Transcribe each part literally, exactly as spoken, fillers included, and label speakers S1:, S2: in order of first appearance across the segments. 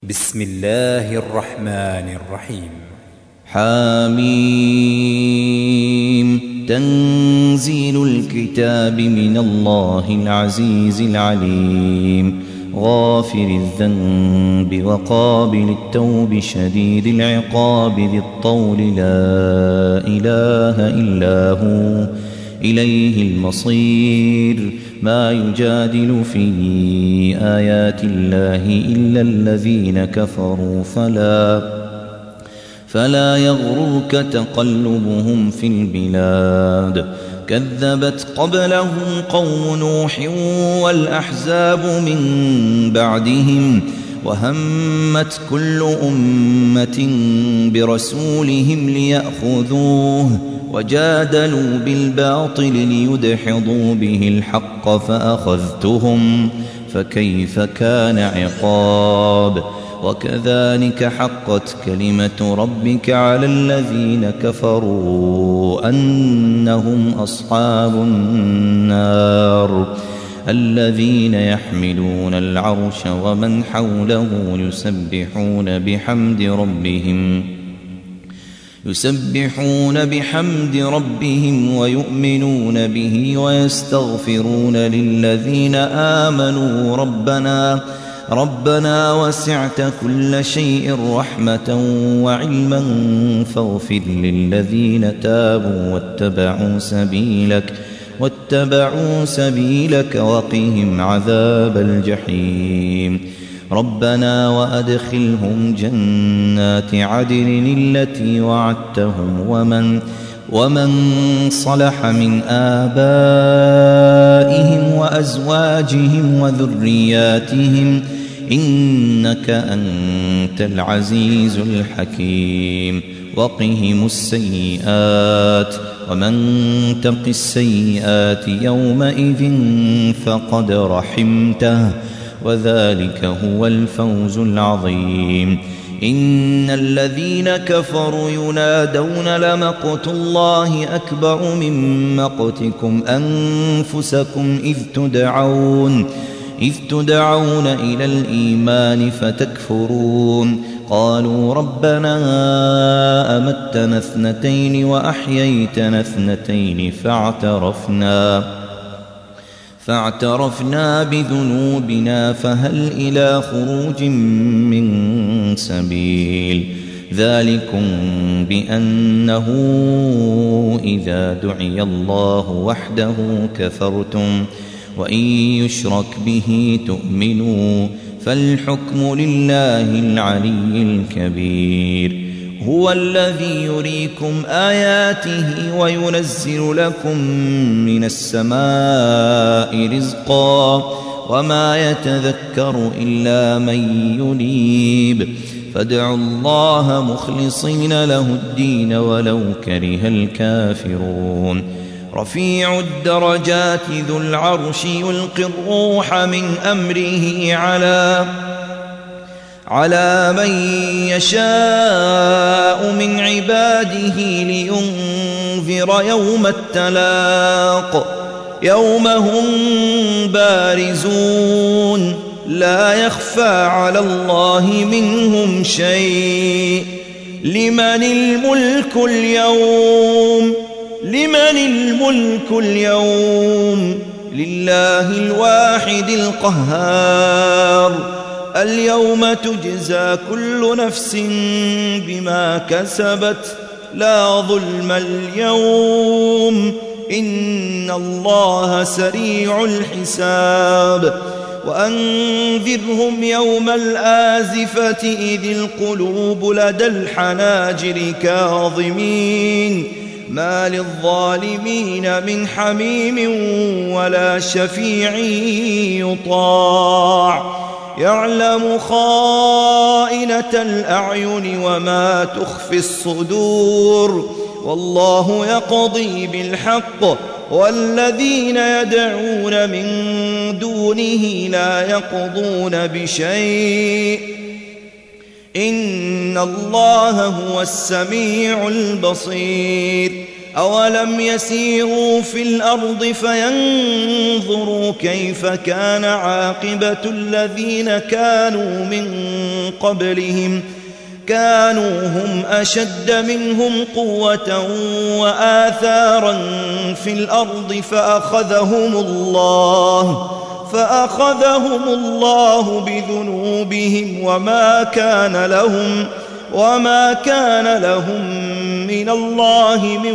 S1: بسم الله الرحمن الرحيم.
S2: حميم. تنزيل الكتاب من الله العزيز العليم، غافر الذنب وقابل التوب شديد العقاب ذي الطول لا إله إلا هو إليه المصير. ما يجادل في آيات الله إلا الذين كفروا فلا فلا يغررك تقلبهم في البلاد. كذبت قبلهم قوم نوح والأحزاب من بعدهم، وهمت كل أمة برسولهم ليأخذوه، وجادلوا بالباطل ليدحضوا به الحق فأخذتهم فكيف كان عقاب. وكذلك حقت كلمة ربك على الذين كفروا أنهم أصحاب النار. الذين يحملون العرش ومن حوله يسبحون بحمد ربهم يسبحون بحمد ربهم ويؤمنون به ويستغفرون للذين آمنوا ربنا ربنا وسعت كل شيء رحمة وعلما فاغفر للذين تابوا واتبعوا سبيلك واتبعوا سبيلك وقهم عذاب الجحيم. ربنا وأدخلهم جنات عدن التي وعدتهم ومن ومن صلح من آبائهم وأزواجهم وذرياتهم إنك أنت العزيز الحكيم. وقهم السيئات ومن تق السيئات يومئذ فقد رحمته وذلك هو الفوز العظيم. إن الذين كفروا ينادون لمقت الله أكبر من مقتكم أنفسكم إذ تدعون إذ تدعون إلى الإيمان فتكفرون. قالوا ربنا أمتنا اثنتين وأحييتنا اثنتين فاعترفنا فاعترفنا بذنوبنا فهل إلى خروج من سبيل. ذلكم بأنه إذا دعي الله وحده كفرتم وإن يشرك به تؤمنوا فالحكم لله العلي الكبير. هو الذي يريكم آياته وينزل لكم من السماء رزقا وما يتذكر إلا من ينيب. فادعوا الله مخلصين له الدين ولو كره الكافرون. رفيع الدرجات ذو العرش يلقي الروح من أمره على على من يشاء من عباده لينذر يوم التلاق يوم هم بارزون لا يخفى على الله منهم شيء. لمن الملك اليوم لمن الملك اليوم لله الواحد القهار. اليوم تجزى كل نفس بما كسبت لا ظلم اليوم إن الله سريع الحساب. وأنذرهم يوم الآزفة إذ القلوب لدى الحناجر كاظمين ما للظالمين من حميم ولا شفيع يطاع. يعلم خائنة الأعين وما تخفي الصدور والله يقضي بالحق والذين يدعون من دونه لا يقضون بشيء إن الله هو السميع البصير. أولم يسيروا في الأرض فينظروا كيف كان عاقبة الذين كانوا من قبلهم كانوا هم أشد منهم قوة وآثارا في الأرض فأخذهم الله فأخذهم الله بذنوبهم وما كان لهم وما كان لهم من الله من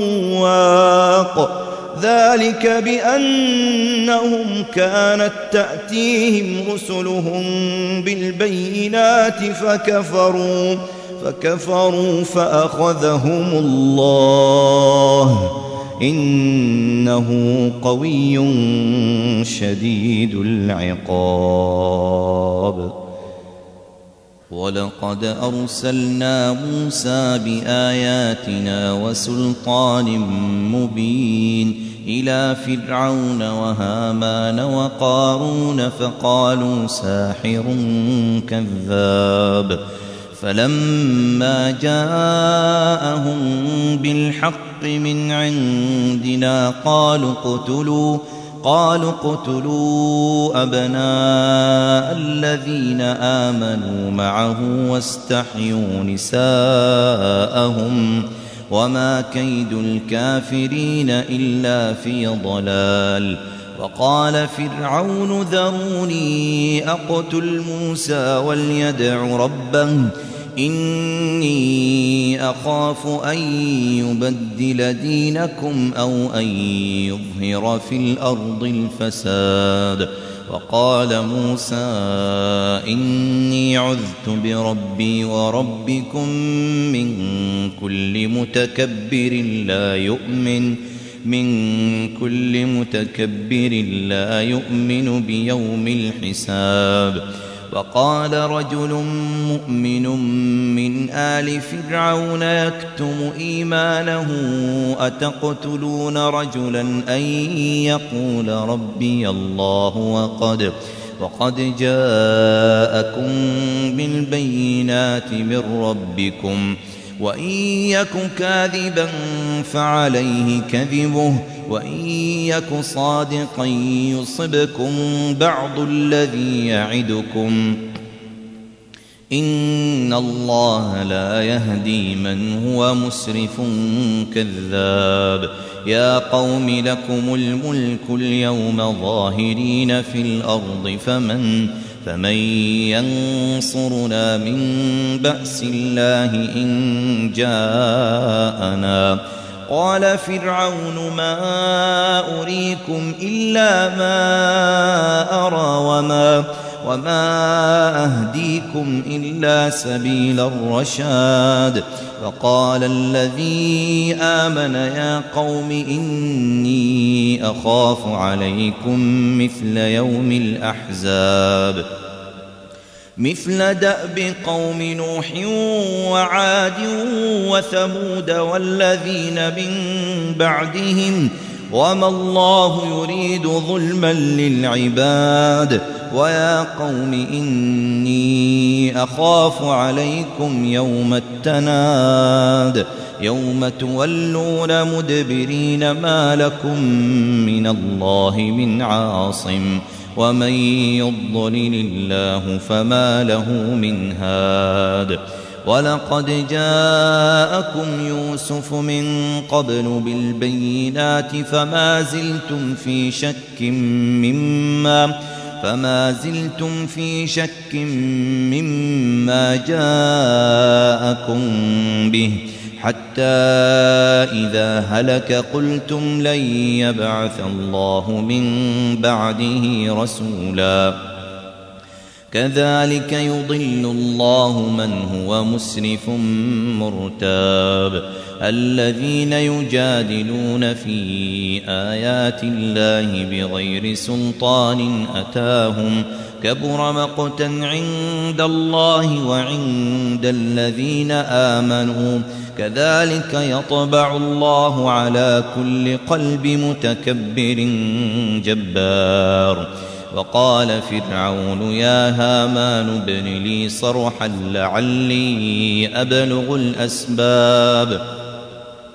S2: واق ذلك بأنهم كانت تأتيهم رسلهم بالبينات فكفروا فكفروا فأخذهم الله إنه قوي شديد العقاب. ولقد أرسلنا موسى بآياتنا وسلطان مبين إلى فرعون وهامان وقارون فقالوا ساحر كذاب فلما جاءهم بالحق من عندنا قالوا اقتلوا قالوا اقتلوا أبناء الذين آمنوا معه واستحيوا نساءهم وما كيد الكافرين إلا في ضلال. وقال فرعون ذروني أقتل موسى وليدع ربه إني أخاف أن يبدل دينكم أو أن يظهر في الأرض الفساد. وقال موسى إني عذت بربي وربكم من كل متكبر لا يؤمن من كل متكبر لا يؤمن بيوم الحساب. وقال رجل مؤمن من آل فرعون يكتم إيمانه أتقتلون رجلا أن يقول ربي الله وقد وقد جاءكم بالبينات من ربكم وإن يك كاذبا فعليه كذبه وإن يك صادقا يصبكم بعض الذي يعدكم إن الله لا يهدي من هو مسرف كذاب. يا قوم لكم الملك اليوم ظاهرين في الأرض فمن فمن ينصرنا من بأس الله إن جاءنا. قال فرعون ما أريكم إلا ما أرى وما, وما أهديكم إلا سبيل الرشاد. وقال الذي آمن يا قوم إني أخاف عليكم مثل يوم الأحزاب مثل دأب قوم نوح وعاد وثمود والذين من بعدهم وما الله يريد ظلما للعباد. ويا قوم إني أخاف عليكم يوم التناد يوم تولون مدبرين ما لكم من الله من عاصم ومن يضلل الله فما له من هاد. ولقد جاءكم يوسف من قبل بالبينات فما زلتم في شك مما فما زلتم في شك مما جاءكم به حتى إذا هلك قلتم لن يبعث الله من بعده رسولا. كذلك يضل الله من هو مسرف مرتاب. الذين يجادلون في آيات الله بغير سلطان أتاهم كبر مقتا عند الله وعند الذين آمنوا كذلك يطبع الله على كل قلب متكبر جبار. وقال فرعون يا هامان ابن لي صرحا لعلي أبلغ الأسباب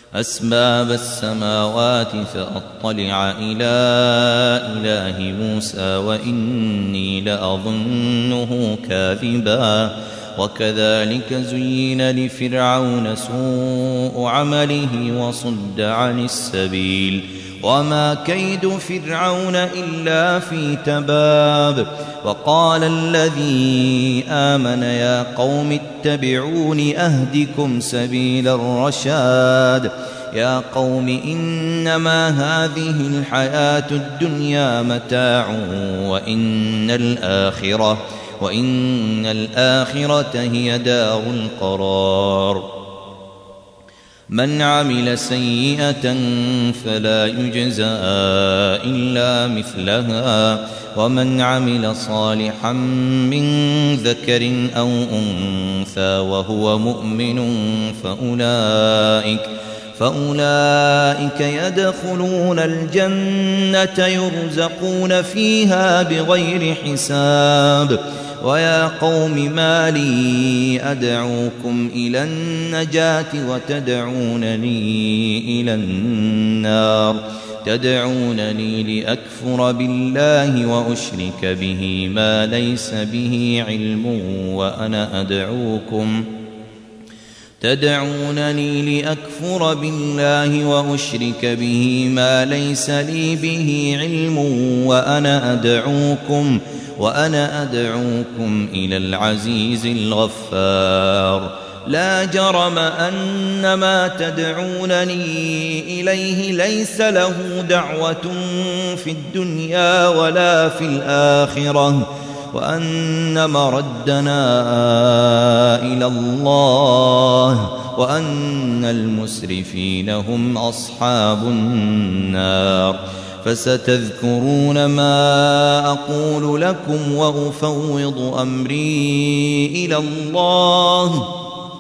S2: أسباب السماوات فأطلع إلى إله موسى وإني لأظنه كاذبا وكذلك زين لفرعون سوء عمله وصد عن السبيل وما كيد فرعون إلا في تباب وقال الذي آمن يا قوم اتبعون أهدكم سبيل الرشاد يا قوم إنما هذه الحياة الدنيا متاع وإن الآخرة وإن الآخرة هي دار القرار من عمل سيئة فلا يجزى إلا مثلها ومن عمل صالحا من ذكر أو أنثى وهو مؤمن فأولئك فأولئك يدخلون الجنة يرزقون فيها بغير حساب ويا قوم ما لي أدعوكم إلى النجاة وتدعونني إلى النار تدعونني لأكفر بالله وأشرك به ما ليس به علم وأنا أدعوكم تدعونني لأكفر بالله وأشرك به ما ليس لي به علم وأنا أدعوكم وأنا أدعوكم إلى العزيز الغفار لا جرم أن ما تدعونني إليه ليس له دعوة في الدنيا ولا في الآخرة وأن مردنا إلى الله وأن المسرفين هم أصحاب النار فستذكرون ما أقول لكم وأفوض أمري إلى الله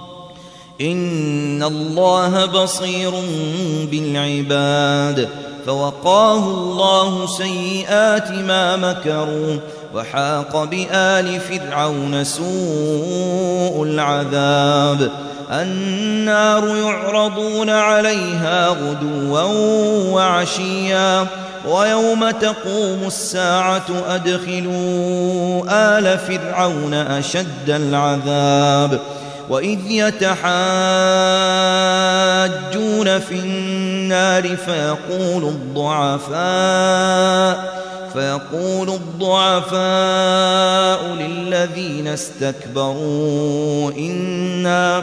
S2: إن الله بصير بالعباد فوقاه الله سيئات ما مكروا وحاق بآل فرعون سوء العذاب النار يعرضون عليها غدوا وعشيا ويوم تقوم الساعة أدخلوا آل فرعون أشد العذاب وإذ يتحاجون في النار فيقول الضعفاء فيقول الضعفاء للذين استكبروا إنا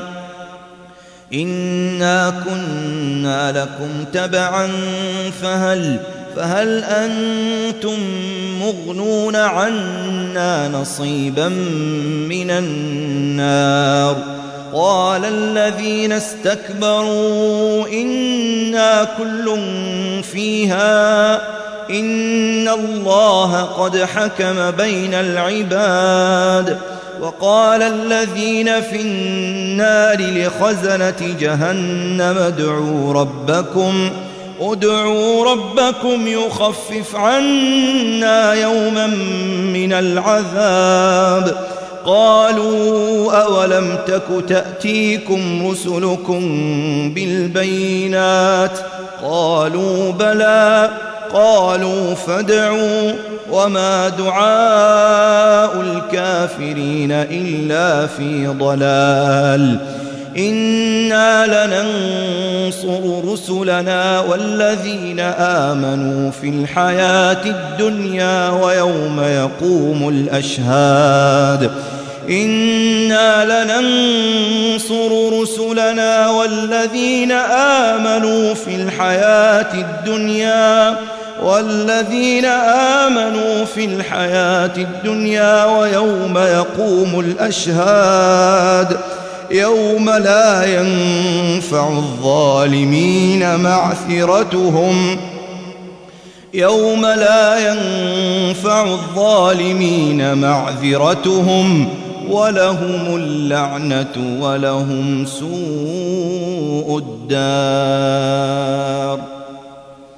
S2: إنا كنا لكم تبعا فهل فهل أنتم مغنون عنا نصيبا من النار قال الذين استكبروا إنا كل فيها إن الله قد حكم بين العباد وقال الذين في النار لخزنة جهنم ادعوا ربكم ادعوا ربكم يخفف عنا يوما من العذاب قالوا أولم تك تأتيكم رسلكم بالبينات قالوا بلى قالوا فادعوا وما دعاء الكافرين إلا في ضلال إنا لننصر رسلنا والذين آمنوا في الحياة الدنيا ويوم يقوم الأشهاد إنا لننصر رسلنا والذين آمنوا في الحياة الدنيا والذين آمنوا في الحياة الدنيا ويوم يقوم الأشهاد يوم لا ينفع الظالمين معذرتهم يوم لا ينفع الظالمين معذرتهم ولهم اللعنة ولهم سوء الدار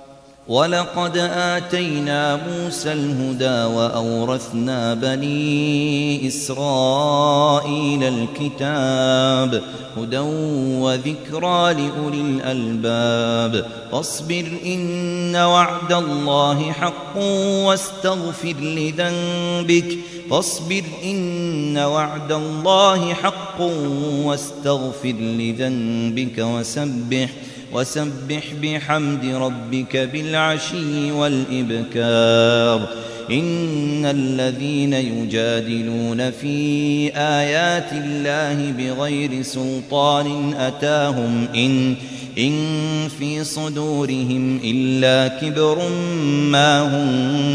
S2: ولقد آتينا موسى الهدى وأورثنا بني إسرائيل الكتاب هدى وذكرى لأولي الألباب فاصبر إن وعد الله حق واستغفر لذنبك فاصبر إن وعد الله حق واستغفر لذنبك وسبح وسبح بحمد ربك بالعشي والإبكار إن الذين يجادلون في آيات الله بغير سلطان أتاهم إن إن في صدورهم إلا كبر ما هم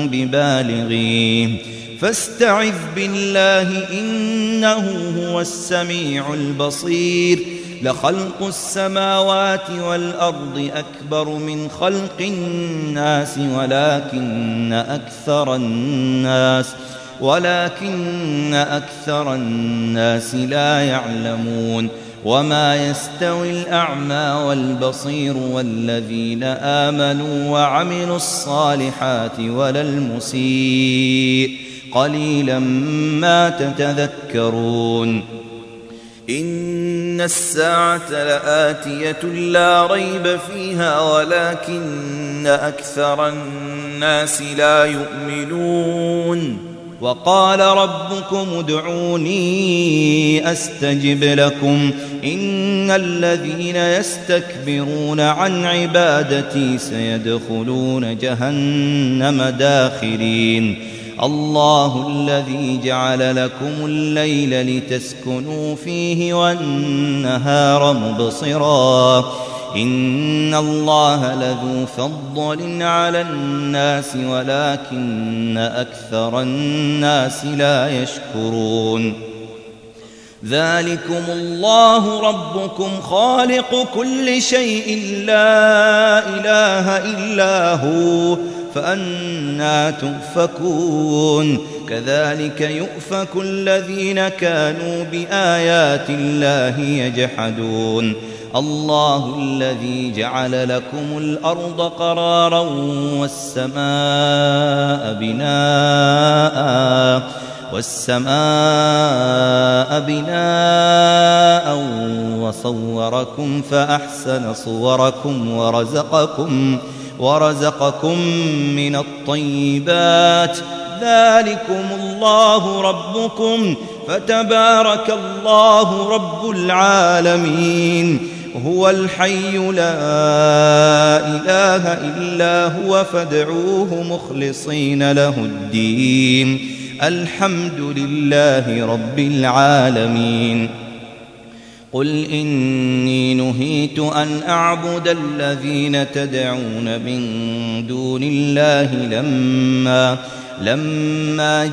S2: ببالغيه فاستعذ بالله إنه هو السميع البصير لخلق السماوات والأرض أكبر من خلق الناس ولكن أكثر الناس ولكن أكثر الناس لا يعلمون وما يستوي الأعمى والبصير والذين آمنوا وعملوا الصالحات ولا المسيء قليلا ما تتذكرون إن الساعة لآتية لا ريب فيها ولكن أكثر الناس لا يؤمنون وقال ربكم ادعوني أستجب لكم إن الذين يستكبرون عن عبادتي سيدخلون جهنم داخرين الله الذي جعل لكم الليل لتسكنوا فيه والنهار مبصرا إن الله لذو فضل على الناس ولكن أكثر الناس لا يشكرون ذلكم الله ربكم خالق كل شيء لا إله إلا هو فأنى تؤفكون كذلك يؤفك الذين كانوا بآيات الله يجحدون الله الذي جعل لكم الأرض قرارا والسماء بناء والسماء بناء وصوركم فأحسن صوركم ورزقكم ورزقكم من الطيبات ذلكم الله ربكم فتبارك الله رب العالمين هو الحي لا إله إلا هو فادعوه مخلصين له الدين الحمد لله رب العالمين قل إني نهيت أن أعبد الذين تدعون من دون الله لما لما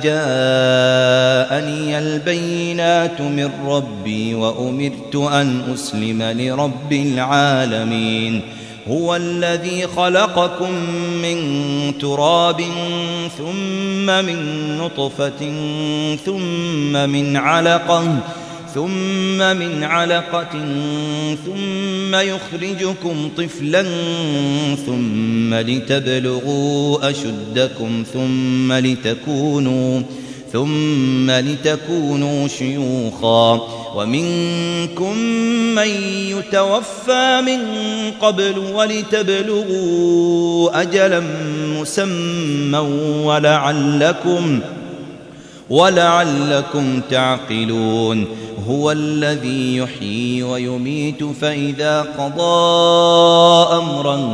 S2: جاءني البينات من ربي وأمرت أن أسلم لرب العالمين هو الذي خلقكم من تراب ثم من نطفة ثم من علقة ثم من علقة ثم يخرجكم طفلا ثم لتبلغوا أشدكم ثم لتكونوا ثم لتكونوا شيوخا ومنكم من يتوفى من قبل ولتبلغوا أجلا مسمى ولعلكم ولعلكم تعقلون هو الذي يحيي ويميت فإذا قضى أمرا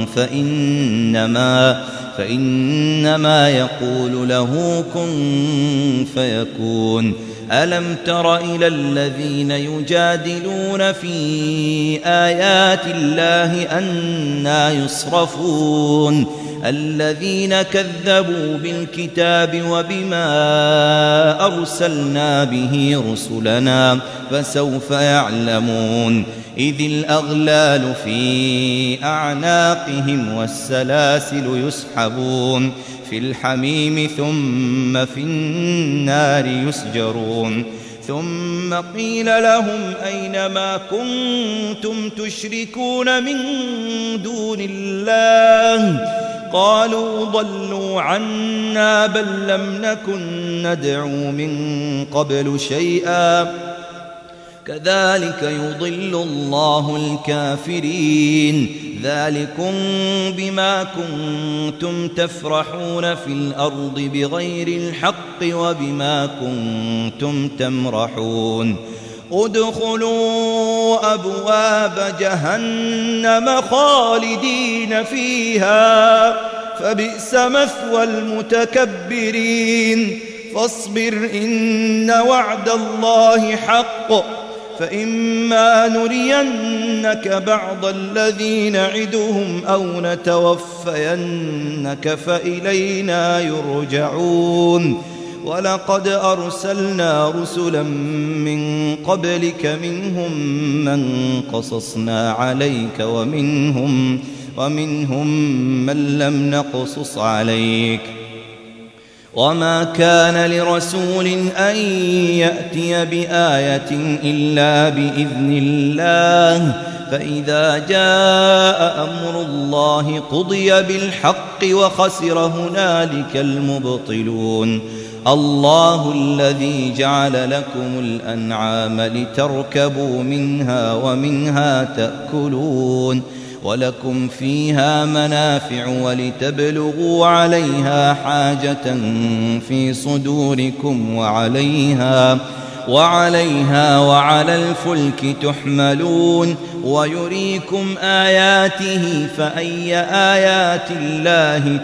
S2: فإنما فإنما يقول له كن فيكون ألم تر إلى الذين يجادلون في آيات الله أنى يصرفون الذين كذبوا بالكتاب وبما أرسلنا به رسلنا فسوف يعلمون إذ الأغلال في أعناقهم والسلاسل يسحبون في الحميم ثم في النار يسجرون ثم قيل لهم أين ما كنتم تشركون من دون الله قالوا ضلوا عنا بل لم نكن ندعو من قبل شيئا كذلك يضل الله الكافرين ذلكم بما كنتم تفرحون في الأرض بغير الحق وبما كنتم تمرحون ادخلوا أبواب جهنم خالدين فيها فبئس مثوى المتكبرين فاصبر إن وعد الله حق فإما نرينك بعض الذي نعدهم أو نتوفينك فإلينا يرجعون ولقد أرسلنا رسلا من قبلك منهم من قصصنا عليك ومنهم, ومنهم من لم نقصص عليك وما كان لرسول أن يأتي بآية إلا بإذن الله فإذا جاء أمر الله قضي بالحق وخسر هنالك المبطلون الله الذي جعل لكم الأنعام لتركبوا منها ومنها تأكلون ولكم فيها منافع ولتبلغوا عليها حاجة في صدوركم وعليها وعليها وعلى الفلك تحملون ويريكم آياته فأي آيات الله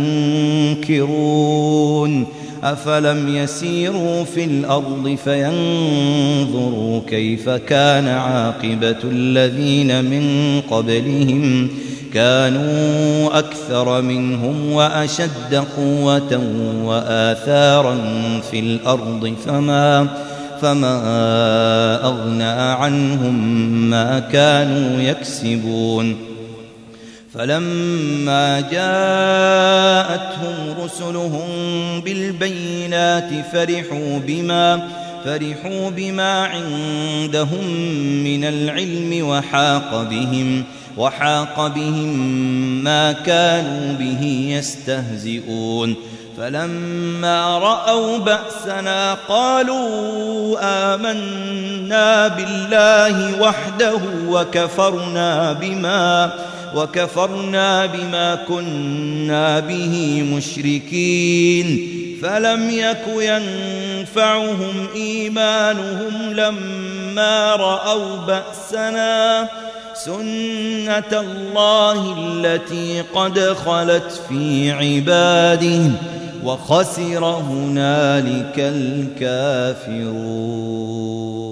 S2: تنكرون أفلم يسيروا في الأرض فينظروا كيف كان عاقبة الذين من قبلهم كانوا أكثر منهم وأشد قوة وآثارا في الأرض فما فما أغنى عنهم ما كانوا يكسبون فلما جاءتهم رسلهم بالبينات فرحوا بما فرحوا بما عندهم من العلم وحاق بهم وحاق بهم ما كانوا به يستهزئون فلما رأوا بأسنا قالوا آمنا بالله وحده وكفرنا بما وكفرنا بما كنا به مشركين فلم يك ينفعهم إيمانهم لما رأوا بأسنا سنة الله التي قد خلت في عباده وخسر هنالك الكافرون.